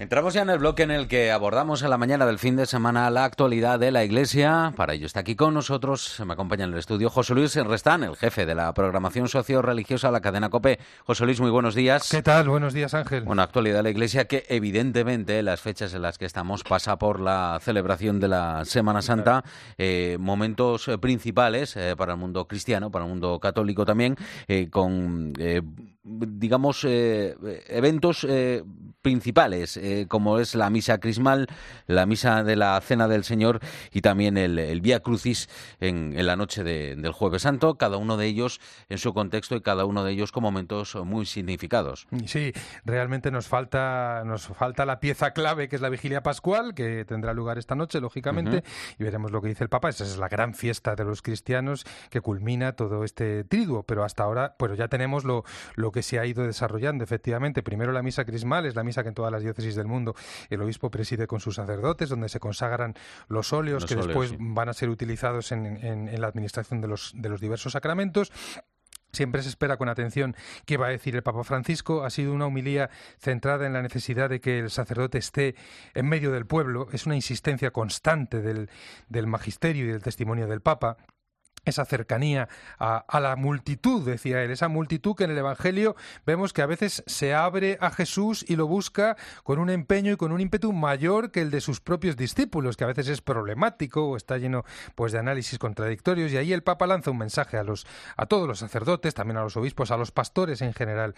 Entramos ya en el bloque en el que abordamos en la mañana del fin de semana la actualidad de la Iglesia. Para ello está aquí con nosotros, me acompaña en el estudio José Luis Restán, el jefe de la programación socio-religiosa de la cadena COPE. José Luis, muy buenos días. ¿Qué tal? Buenos días, Ángel. Bueno, actualidad de la Iglesia que evidentemente las fechas en las que estamos pasa por la celebración de la Semana Santa, momentos principales para el mundo cristiano, para el mundo católico también, con digamos eventos principales, como es la misa crismal, la misa de la Cena del Señor y también el Vía Crucis en la noche del Jueves Santo, cada uno de ellos en su contexto y cada uno de ellos con momentos muy significados. Sí, realmente nos falta la pieza clave, que es la Vigilia Pascual, que tendrá lugar esta noche, lógicamente, y veremos lo que dice el Papa. Esa es la gran fiesta de los cristianos que culmina todo este triduo, pero hasta ahora pues ya tenemos lo que se ha ido desarrollando, efectivamente. Primero la misa crismal, es la misa que en todas las diócesis del mundo el obispo preside con sus sacerdotes, donde se consagran los óleos que después van a ser utilizados en la administración de los diversos sacramentos. Siempre se espera con atención qué va a decir el Papa Francisco. Ha sido una homilía centrada en la necesidad de que el sacerdote esté en medio del pueblo. Es una insistencia constante del magisterio y del testimonio del Papa. Esa cercanía a la multitud, decía él, esa multitud que en el Evangelio vemos que a veces se abre a Jesús y lo busca con un empeño y con un ímpetu mayor que el de sus propios discípulos, que a veces es problemático o está lleno pues de análisis contradictorios, y ahí el Papa lanza un mensaje a todos los sacerdotes, también a los obispos, a los pastores en general,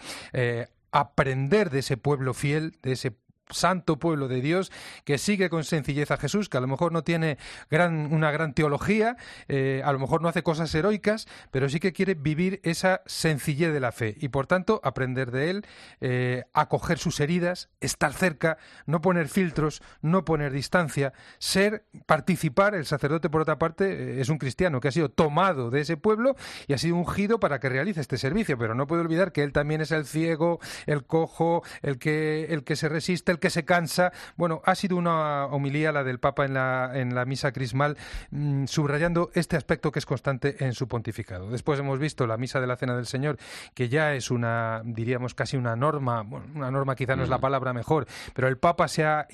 aprender de ese pueblo fiel, de ese santo pueblo de Dios que sigue con sencillez a Jesús, que a lo mejor no tiene una gran teología, a lo mejor no hace cosas heroicas, pero sí que quiere vivir esa sencillez de la fe y por tanto aprender de él, acoger sus heridas, estar cerca, no poner filtros, no poner distancia, participar. El sacerdote, por otra parte, es un cristiano que ha sido tomado de ese pueblo y ha sido ungido para que realice este servicio, pero no puede olvidar que él también es el ciego, el cojo, el que se resiste, el que se cansa. Bueno, ha sido una homilía la del Papa en la misa crismal, subrayando este aspecto que es constante en su pontificado. Después hemos visto la misa de la Cena del Señor, que ya es diríamos casi una norma. Bueno, una norma quizá no es la palabra mejor, pero el Papa se ha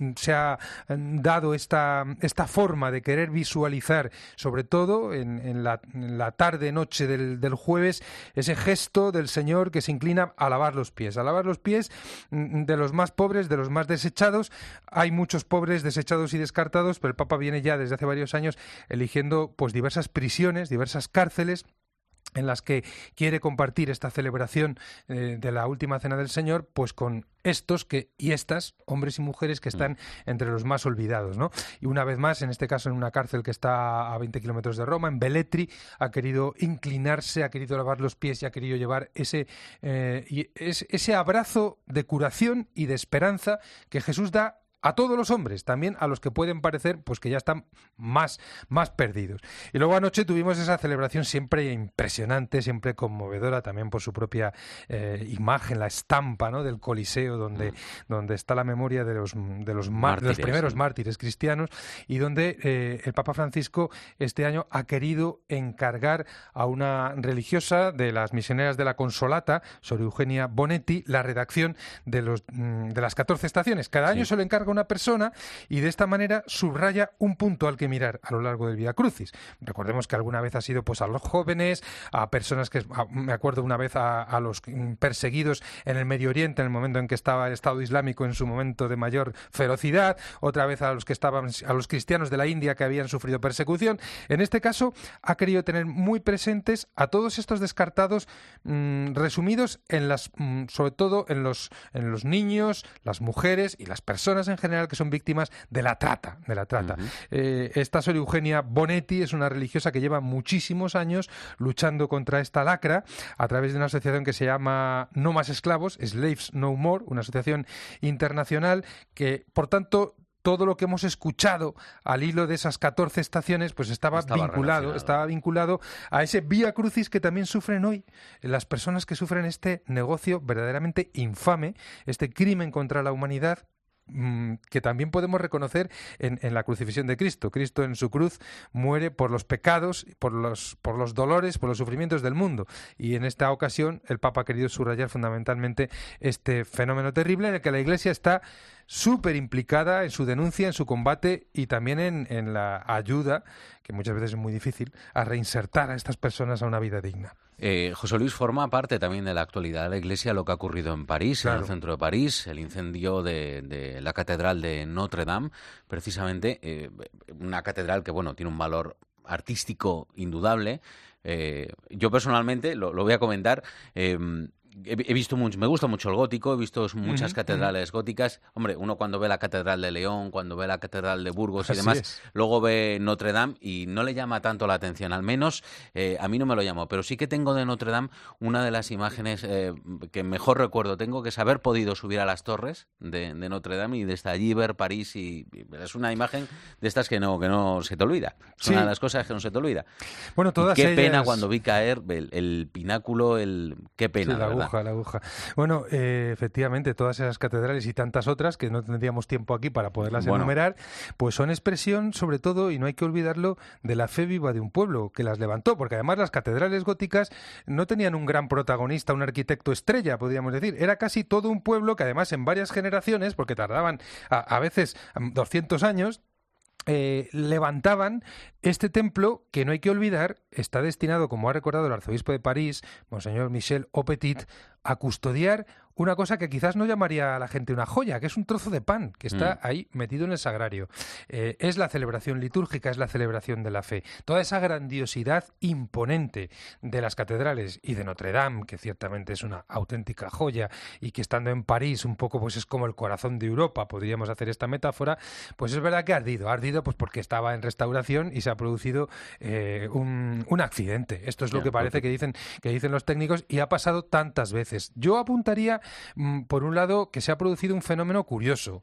dado esta forma de querer visualizar, sobre todo en la tarde-noche del jueves, ese gesto del Señor que se inclina a lavar los pies de los más pobres, de los más desechados. Hay muchos pobres desechados y descartados, pero el Papa viene ya desde hace varios años eligiendo pues diversas prisiones, diversas cárceles en las que quiere compartir esta celebración de la última Cena del Señor, pues con estos y estas, hombres y mujeres que están entre los más olvidados, ¿no? Y una vez más, en este caso en una cárcel que está a 20 kilómetros de Roma, en Velletri, ha querido inclinarse, ha querido lavar los pies y ha querido llevar ese abrazo de curación y de esperanza que Jesús da a todos los hombres, también a los que pueden parecer pues que ya están más perdidos. Y luego anoche tuvimos esa celebración siempre impresionante, siempre conmovedora, también por su propia imagen, la estampa, ¿no?, del Coliseo, donde está la memoria de los primeros mártires cristianos, y donde el Papa Francisco este año ha querido encargar a una religiosa de las misioneras de la Consolata, Sor Eugenia Bonetti, la redacción de las 14 estaciones. Cada año se lo encarga una persona y de esta manera subraya un punto al que mirar a lo largo del Vía Crucis. Recordemos que alguna vez ha sido pues a los jóvenes, a personas me acuerdo una vez a los perseguidos en el Medio Oriente en el momento en que estaba el Estado Islámico en su momento de mayor ferocidad, otra vez a los cristianos de la India que habían sufrido persecución. En este caso ha querido tener muy presentes a todos estos descartados, resumidos sobre todo en los niños, las mujeres y las personas en general que son víctimas de la trata. Esta Sor Eugenia Bonetti es una religiosa que lleva muchísimos años luchando contra esta lacra a través de una asociación que se llama No Más Esclavos, Slaves No More, una asociación internacional que, por tanto, todo lo que hemos escuchado al hilo de esas 14 estaciones, pues estaba vinculado a ese Vía Crucis que también sufren hoy las personas que sufren este negocio verdaderamente infame, este crimen contra la humanidad, que también podemos reconocer en la crucifixión de Cristo. Cristo en su cruz muere por los pecados, por los dolores, por los sufrimientos del mundo. Y en esta ocasión el Papa ha querido subrayar fundamentalmente este fenómeno terrible en el que la Iglesia está súper implicada en su denuncia, en su combate y también en la ayuda, que muchas veces es muy difícil, a reinsertar a estas personas a una vida digna. José Luis, forma parte también de la actualidad de la Iglesia lo que ha ocurrido en París, claro, en el centro de París, el incendio de la Catedral de Notre Dame, precisamente una catedral que, bueno, tiene un valor artístico indudable. Yo personalmente, lo voy a comentar, he visto mucho, me gusta mucho el gótico, he visto muchas catedrales góticas. Hombre, uno cuando ve la Catedral de León, cuando ve la Catedral de Burgos y demás, luego ve Notre Dame y no le llama tanto la atención, al menos a mí no me lo llamó, pero sí que tengo de Notre Dame una de las imágenes que mejor recuerdo tengo, que es haber podido subir a las torres de Notre Dame y desde allí ver París, y es una imagen de estas que no se te olvida, es una de las cosas que no se te olvida. Bueno, todas y qué ellas... pena cuando vi caer el pináculo, qué pena, sí, ¿verdad? La aguja. Bueno, efectivamente, todas esas catedrales y tantas otras que no tendríamos tiempo aquí para poderlas enumerar, pues son expresión, sobre todo, y no hay que olvidarlo, de la fe viva de un pueblo que las levantó, porque además las catedrales góticas no tenían un gran protagonista, un arquitecto estrella, podríamos decir. Era casi todo un pueblo que además en varias generaciones, porque tardaban a veces 200 años, levantaban este templo que, no hay que olvidar, está destinado, como ha recordado el arzobispo de París, Monseñor Michel Aupetit, a custodiar una cosa que quizás no llamaría a la gente una joya, que es un trozo de pan que está ahí metido en el sagrario. Es la celebración litúrgica, es la celebración de la fe. Toda esa grandiosidad imponente de las catedrales y de Notre Dame, que ciertamente es una auténtica joya y que, estando en París un poco, pues es como el corazón de Europa, podríamos hacer esta metáfora, pues es verdad que ha ardido pues porque estaba en restauración y se ha producido un accidente. Esto es lo que parece que dicen los técnicos, y ha pasado tantas veces. Yo apuntaría, por un lado, que se ha producido un fenómeno curioso,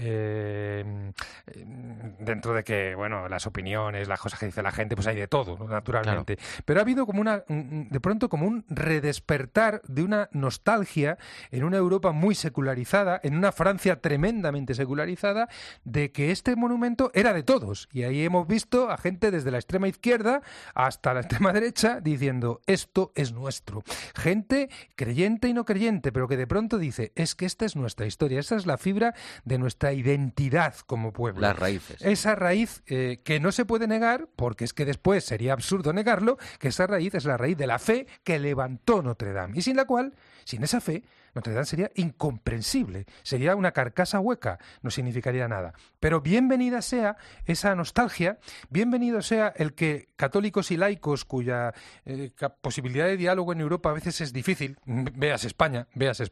dentro de que, bueno, las opiniones, las cosas que dice la gente, pues hay de todo, ¿no? Naturalmente. Claro. Pero ha habido como de pronto como un redespertar de una nostalgia en una Europa muy secularizada, en una Francia tremendamente secularizada, de que este monumento era de todos. Y ahí hemos visto a gente desde la extrema izquierda hasta la extrema derecha diciendo: esto es nuestro. Gente creyente y no creyente, pero que de pronto dice: es que esta es nuestra historia, esa es la fibra de nuestra identidad como pueblo. Las raíces. Esa raíz que no se puede negar, porque es que después sería absurdo negarlo, que esa raíz es la raíz de la fe que levantó Notre Dame, y sin la cual, sin esa fe, Notre Dame sería incomprensible, sería una carcasa hueca, no significaría nada. Pero bienvenida sea esa nostalgia, bienvenido sea el que católicos y laicos, cuya posibilidad de diálogo en Europa a veces es difícil, veas España,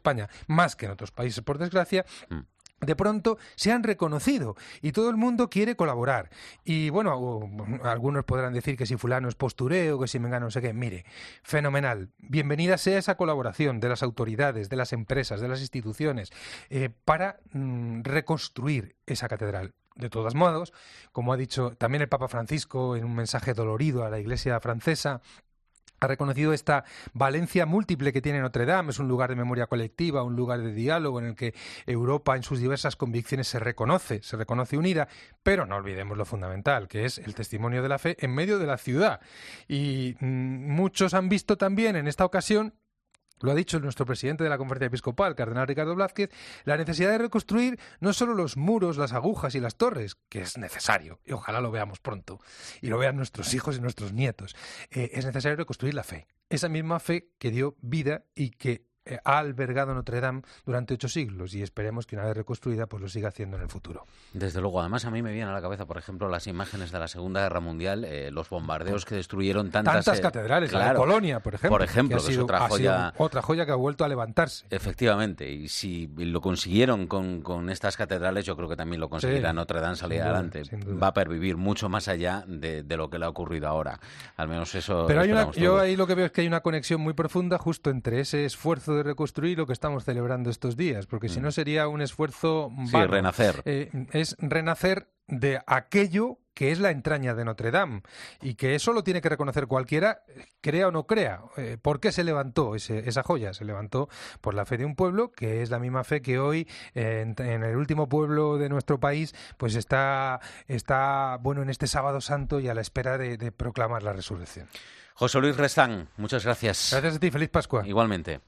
más que en otros países, por desgracia, de pronto se han reconocido y todo el mundo quiere colaborar. Y bueno, algunos podrán decir que si fulano es postureo, que si mengano no sé qué. Mire, fenomenal. Bienvenida sea esa colaboración de las autoridades, de las empresas, de las instituciones, para reconstruir esa catedral. De todos modos, como ha dicho también el Papa Francisco en un mensaje dolorido a la Iglesia francesa, ha reconocido esta valencia múltiple que tiene Notre Dame. Es un lugar de memoria colectiva, un lugar de diálogo en el que Europa en sus diversas convicciones se reconoce unida, pero no olvidemos lo fundamental, que es el testimonio de la fe en medio de la ciudad. Y muchos han visto también en esta ocasión, lo ha dicho nuestro presidente de la Conferencia Episcopal, cardenal Ricardo Blázquez, la necesidad de reconstruir no solo los muros, las agujas y las torres, que es necesario, y ojalá lo veamos pronto, y lo vean nuestros hijos y nuestros nietos. Es necesario reconstruir la fe, esa misma fe que dio vida y que ha albergado Notre Dame durante 8 siglos, y esperemos que una vez reconstruida pues lo siga haciendo en el futuro. Desde luego. Además, a mí me vienen a la cabeza, por ejemplo, las imágenes de la Segunda Guerra Mundial, los bombardeos que destruyeron tantas catedrales, claro, la de Colonia, por ejemplo, que es otra joya que ha vuelto a levantarse. Efectivamente, y si lo consiguieron con estas catedrales, yo creo que también lo conseguirá Notre Dame salir adelante. Va a pervivir mucho más allá de lo que le ha ocurrido ahora. Al menos eso. Pero yo ahí lo que veo es que hay una conexión muy profunda justo entre ese esfuerzo poder reconstruir lo que estamos celebrando estos días, porque si no sería un esfuerzo vano. Sí, renacer. Es renacer de aquello que es la entraña de Notre Dame y que eso lo tiene que reconocer cualquiera, crea o no crea. ¿Por qué se levantó esa joya? Se levantó por la fe de un pueblo que es la misma fe que hoy en el último pueblo de nuestro país pues está bueno en este Sábado Santo y a la espera de proclamar la resurrección. José Luis Restán, muchas gracias. Gracias a ti, feliz Pascua. Igualmente.